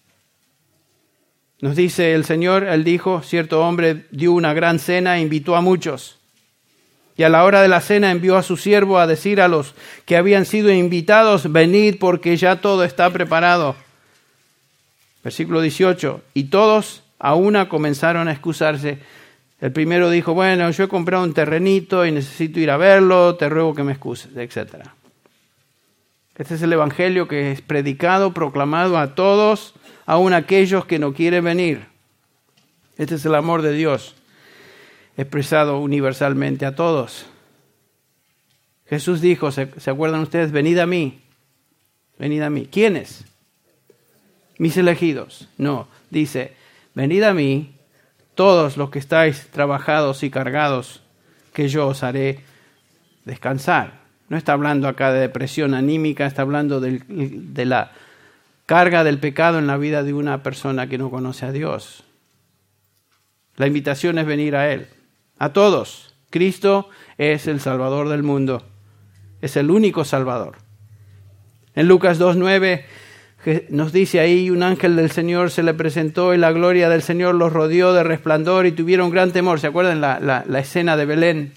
Speaker 1: nos dice el Señor, Él dijo, cierto hombre dio una gran cena e invitó a muchos. Y a la hora de la cena envió a su siervo a decir a los que habían sido invitados, venid porque ya todo está preparado. Versículo dieciocho, y todos a una comenzaron a excusarse. El primero dijo, bueno, yo he comprado un terrenito y necesito ir a verlo, te ruego que me excuses, etcétera. Este es el evangelio que es predicado, proclamado a todos, aun aquellos que no quieren venir. Este es el amor de Dios, expresado universalmente a todos. Jesús dijo, ¿se, ¿se acuerdan ustedes? Venid a mí, venid a mí. ¿Quiénes? Mis elegidos. No, dice, venid a mí todos los que estáis trabajados y cargados, que yo os haré descansar. No está hablando acá de depresión anímica, está hablando del, de la carga del pecado en la vida de una persona que no conoce a Dios. La invitación es venir a Él, a todos. Cristo es el Salvador del mundo, es el único Salvador. En Lucas dos nueve nos dice ahí, un ángel del Señor se le presentó y la gloria del Señor los rodeó de resplandor y tuvieron gran temor. ¿Se acuerdan la, la, la escena de Belén?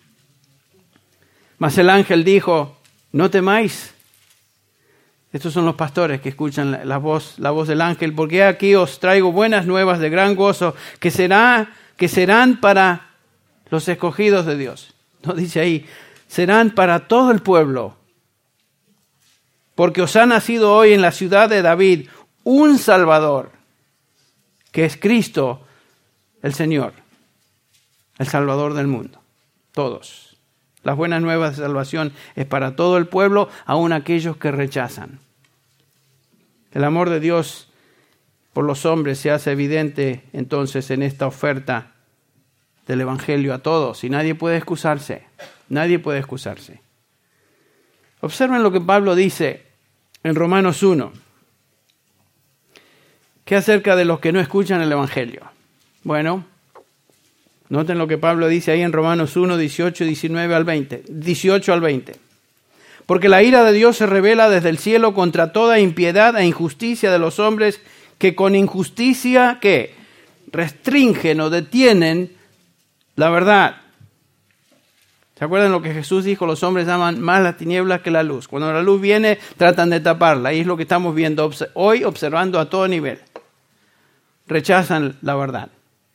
Speaker 1: Mas el ángel dijo, no temáis. Estos son los pastores que escuchan la, la, voz, la voz del ángel, porque aquí os traigo buenas nuevas de gran gozo, que, será, que serán para los escogidos de Dios. No dice ahí, serán para todo el pueblo. Porque os ha nacido hoy en la ciudad de David un Salvador, que es Cristo el Señor, el Salvador del mundo. Todos. Las buenas nuevas de salvación es para todo el pueblo, aun aquellos que rechazan. El amor de Dios por los hombres se hace evidente entonces en esta oferta del Evangelio a todos, y nadie puede excusarse. Nadie puede excusarse. Observen lo que Pablo dice en Romanos uno. ¿Qué acerca de los que no escuchan el Evangelio? Bueno, noten lo que Pablo dice ahí en Romanos uno, dieciocho, diecinueve al veinte. dieciocho al veinte. Porque la ira de Dios se revela desde el cielo contra toda impiedad e injusticia de los hombres que con injusticia, ¿qué? Restringen o detienen la verdad. ¿Se acuerdan lo que Jesús dijo? Los hombres aman más las tinieblas que la luz. Cuando la luz viene, tratan de taparla. Y es lo que estamos viendo hoy, observando a todo nivel. Rechazan la verdad.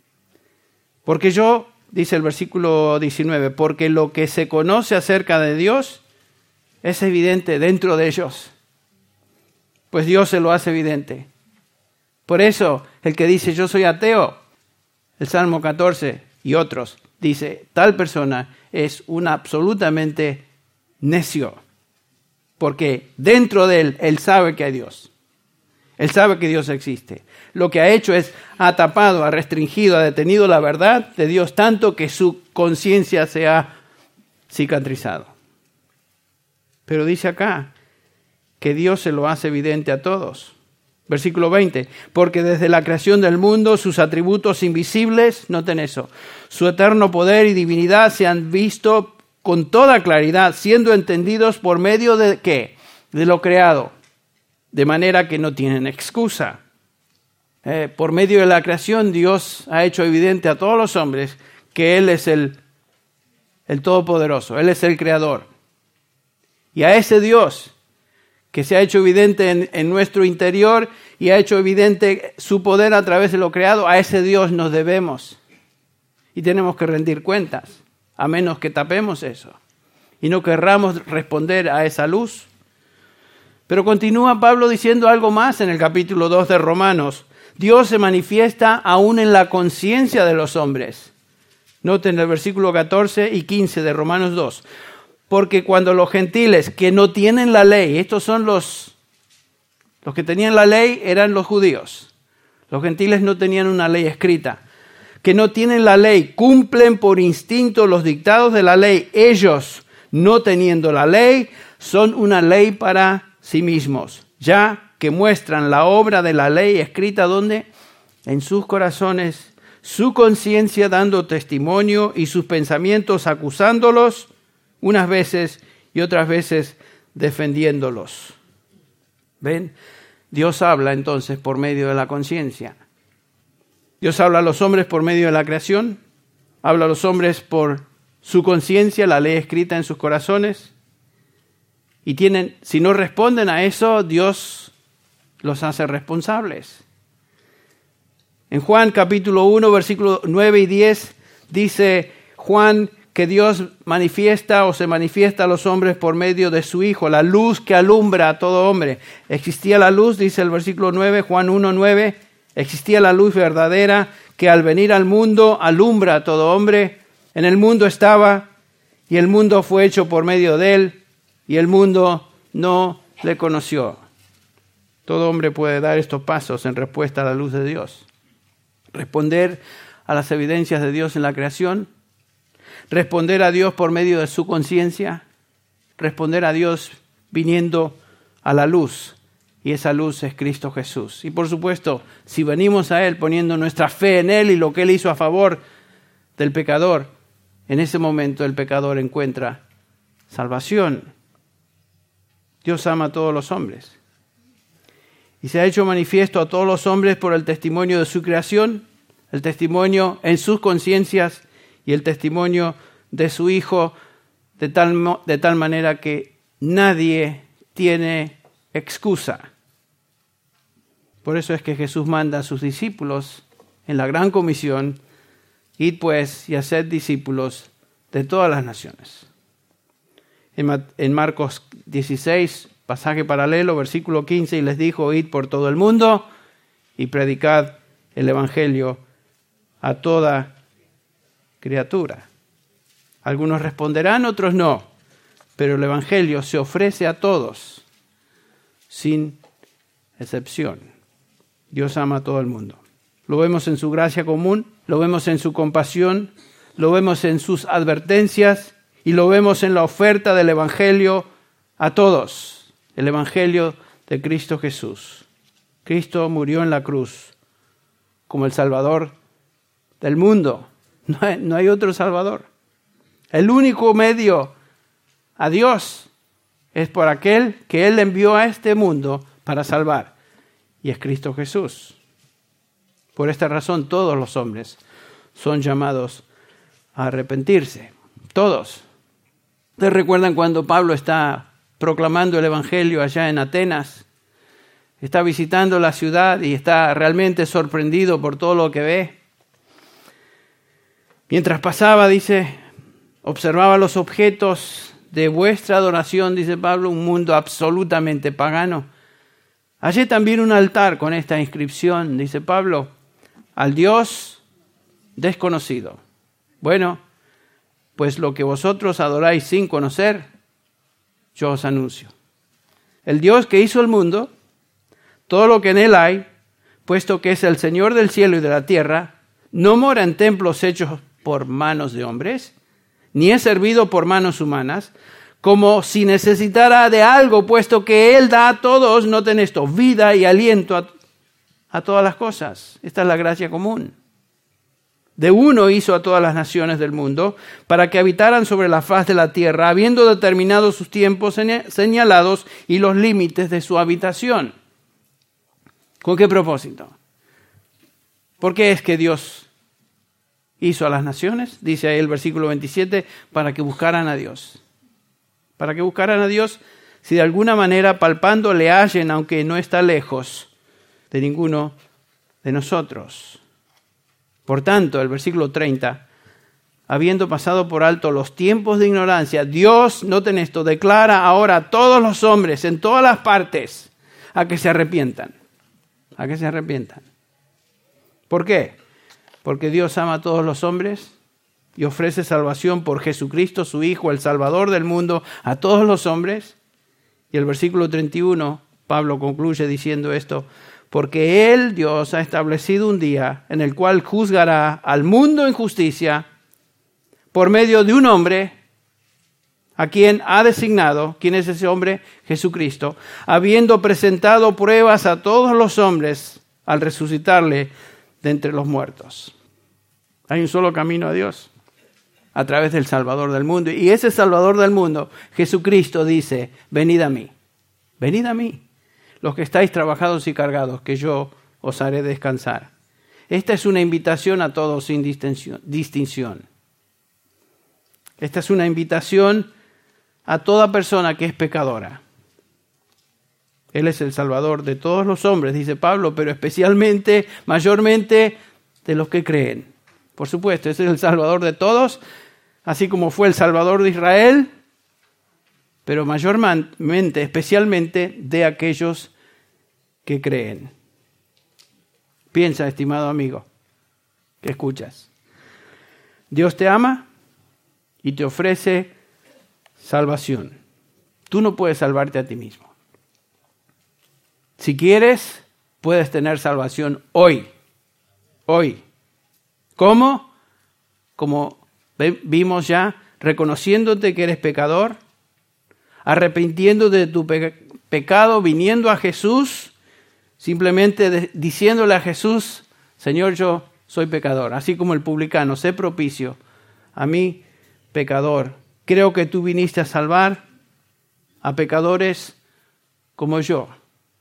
Speaker 1: Porque yo, dice el versículo diecinueve, porque lo que se conoce acerca de Dios es evidente dentro de ellos. Pues Dios se lo hace evidente. Por eso, el que dice yo soy ateo, el Salmo catorce y otros, dice, tal persona es un absolutamente necio, porque dentro de él, él sabe que hay Dios. Él sabe que Dios existe. Lo que ha hecho es, ha tapado, ha restringido, ha detenido la verdad de Dios tanto que su conciencia se ha cicatrizado. Pero dice acá que Dios se lo hace evidente a todos. Versículo veinte, porque desde la creación del mundo sus atributos invisibles, noten eso, su eterno poder y divinidad se han visto con toda claridad, siendo entendidos por medio de ¿qué? De lo creado, de manera que no tienen excusa. Eh, por medio de la creación Dios ha hecho evidente a todos los hombres que Él es el, el Todopoderoso, Él es el Creador. Y a ese Dios que se ha hecho evidente en, en nuestro interior y ha hecho evidente su poder a través de lo creado, a ese Dios nos debemos. Y tenemos que rendir cuentas, a menos que tapemos eso. Y no querramos responder a esa luz. Pero continúa Pablo diciendo algo más en el capítulo dos de Romanos. Dios se manifiesta aún en la conciencia de los hombres. Noten el versículo catorce y quince de Romanos dos. Porque cuando los gentiles que no tienen la ley, estos son los, los que tenían la ley eran los judíos. Los gentiles no tenían una ley escrita. Que no tienen la ley, cumplen por instinto los dictados de la ley. Ellos, no teniendo la ley, son una ley para sí mismos, ya que muestran la obra de la ley escrita ¿dónde? En sus corazones, su conciencia dando testimonio y sus pensamientos acusándolos unas veces y otras veces defendiéndolos. ¿Ven? Dios habla entonces por medio de la conciencia. Dios habla a los hombres por medio de la creación, habla a los hombres por su conciencia, la ley escrita en sus corazones, y tienen, si no responden a eso, Dios los hace responsables. En Juan capítulo uno, versículos nueve y diez, dice Juan que Dios manifiesta o se manifiesta a los hombres por medio de su Hijo, la luz que alumbra a todo hombre. Existía la luz, dice el versículo nueve, Juan uno, nueve, existía la luz verdadera que al venir al mundo alumbra a todo hombre. En el mundo estaba y el mundo fue hecho por medio de él y el mundo no le conoció. Todo hombre puede dar estos pasos en respuesta a la luz de Dios. Responder a las evidencias de Dios en la creación, responder a Dios por medio de su conciencia, responder a Dios viniendo a la luz, y esa luz es Cristo Jesús. Y por supuesto, si venimos a Él poniendo nuestra fe en Él y lo que Él hizo a favor del pecador, en ese momento el pecador encuentra salvación. Dios ama a todos los hombres. Y se ha hecho manifiesto a todos los hombres por el testimonio de su creación, el testimonio en sus conciencias y el testimonio de su Hijo, de tal, de tal manera que nadie tiene excusa. Por eso es que Jesús manda a sus discípulos en la gran comisión: id pues y haced discípulos de todas las naciones. En Marcos dieciséis, pasaje paralelo, versículo quince, y les dijo: id por todo el mundo y predicad el evangelio a toda criatura. Algunos responderán, otros no, pero el evangelio se ofrece a todos, sin excepción. Dios ama a todo el mundo. Lo vemos en su gracia común, lo vemos en su compasión, lo vemos en sus advertencias y lo vemos en la oferta del evangelio a todos. El evangelio de Cristo Jesús. Cristo murió en la cruz como el Salvador del mundo. No hay, no hay otro Salvador. El único medio a Dios es por aquel que Él envió a este mundo para salvar, y es Cristo Jesús. Por esta razón todos los hombres son llamados a arrepentirse. Todos. ¿Ustedes recuerdan cuando Pablo está proclamando el evangelio allá en Atenas? Está visitando la ciudad y está realmente sorprendido por todo lo que ve. Mientras pasaba, dice, observaba los objetos de vuestra adoración, dice Pablo, un mundo absolutamente pagano. Hallé también un altar con esta inscripción, dice Pablo, al Dios desconocido. Bueno, pues lo que vosotros adoráis sin conocer, yo os anuncio. El Dios que hizo el mundo, todo lo que en él hay, puesto que es el Señor del cielo y de la tierra, no mora en templos hechos por manos de hombres, ni es servido por manos humanas, como si necesitara de algo, puesto que Él da a todos, noten esto, vida y aliento a, a todas las cosas. Esta es la gracia común. De uno hizo a todas las naciones del mundo, para que habitaran sobre la faz de la tierra, habiendo determinado sus tiempos señalados y los límites de su habitación. ¿Con qué propósito? ¿Por qué es que Dios hizo a las naciones? Dice ahí el versículo veintisiete, para que buscaran a Dios. Para que buscaran a Dios, si de alguna manera palpando le hallen, aunque no está lejos de ninguno de nosotros. Por tanto, el versículo treinta, habiendo pasado por alto los tiempos de ignorancia, Dios, noten esto, declara ahora a todos los hombres en todas las partes a que se arrepientan. A que se arrepientan. ¿Por qué? Porque Dios ama a todos los hombres y ofrece salvación por Jesucristo, su Hijo, el Salvador del mundo, a todos los hombres. Y el versículo treinta y uno, Pablo concluye diciendo esto, porque Él, Dios, ha establecido un día en el cual juzgará al mundo en justicia por medio de un hombre a quien ha designado. ¿Quién es ese hombre? Jesucristo, habiendo presentado pruebas a todos los hombres al resucitarle de entre los muertos. Hay un solo camino a Dios, a través del Salvador del mundo. Y ese Salvador del mundo, Jesucristo, dice, venid a mí, venid a mí, los que estáis trabajados y cargados, que yo os haré descansar. Esta es una invitación a todos sin distinción. Esta es una invitación a toda persona que es pecadora. Él es el Salvador de todos los hombres, dice Pablo, pero especialmente, mayormente, de los que creen. Por supuesto, ese es el Salvador de todos, así como fue el Salvador de Israel, pero mayormente, especialmente, de aquellos que creen. Piensa, estimado amigo, que escuchas. Dios te ama y te ofrece salvación. Tú no puedes salvarte a ti mismo. Si quieres, puedes tener salvación hoy. Hoy. ¿Cómo? Como vimos ya, reconociéndote que eres pecador, arrepintiéndote de tu pe- pecado, viniendo a Jesús, simplemente de- diciéndole a Jesús, Señor, yo soy pecador, así como el publicano, sé propicio a mí, pecador. Creo que tú viniste a salvar a pecadores como yo.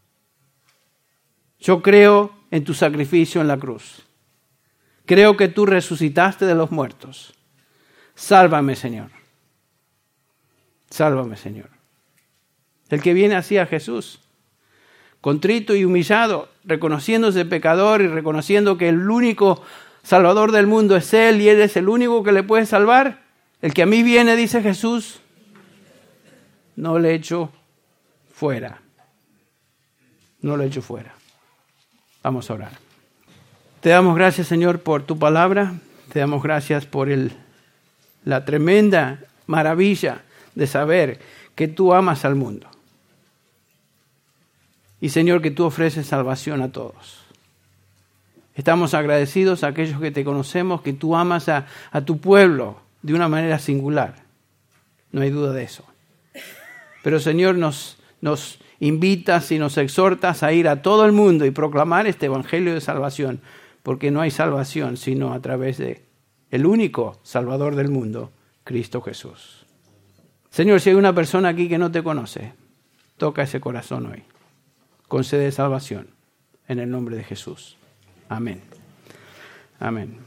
Speaker 1: Yo creo en tu sacrificio en la cruz. Creo que tú resucitaste de los muertos. Sálvame, Señor. Sálvame, Señor. El que viene así a Jesús, contrito y humillado, reconociéndose pecador y reconociendo que el único Salvador del mundo es Él y Él es el único que le puede salvar. El que a mí viene, dice Jesús, no le echo fuera. No le echo fuera. Vamos a orar. Te damos gracias, Señor, por tu palabra. Te damos gracias por el, la tremenda maravilla de saber que tú amas al mundo. Y, Señor, que tú ofreces salvación a todos. Estamos agradecidos a aquellos que te conocemos, que tú amas a, a tu pueblo de una manera singular. No hay duda de eso. Pero, Señor, nos, nos invitas y nos exhortas a ir a todo el mundo y proclamar este evangelio de salvación, porque no hay salvación sino a través de el único Salvador del mundo, Cristo Jesús. Señor, si hay una persona aquí que no te conoce, toca ese corazón hoy. Concede salvación en el nombre de Jesús. Amén. Amén.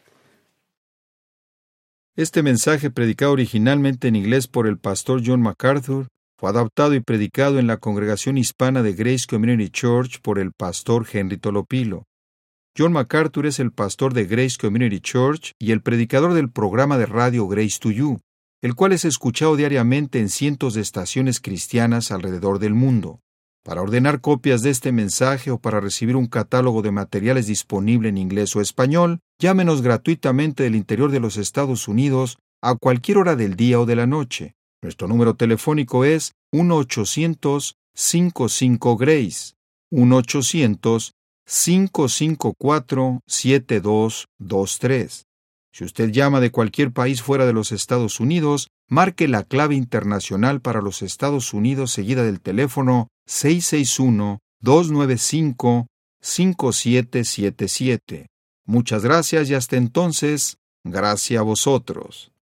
Speaker 2: Este mensaje, predicado originalmente en inglés por el pastor John MacArthur, fue adaptado y predicado en la congregación hispana de Grace Community Church por el pastor Henry Tolopilo. John MacArthur es el pastor de Grace Community Church y el predicador del programa de radio Grace to You, el cual es escuchado diariamente en cientos de estaciones cristianas alrededor del mundo. Para ordenar copias de este mensaje o para recibir un catálogo de materiales disponible en inglés o español, llámenos gratuitamente del interior de los Estados Unidos a cualquier hora del día o de la noche. Nuestro número telefónico es uno ochocientos cincuenta y cinco Grace, uno ochocientos cinco cinco cuatro siete dos dos tres. Si usted llama de cualquier país fuera de los Estados Unidos, marque la clave internacional para los Estados Unidos seguida del teléfono seis seis uno, dos nueve cinco, cinco siete siete siete. Muchas gracias y hasta entonces, gracias a vosotros.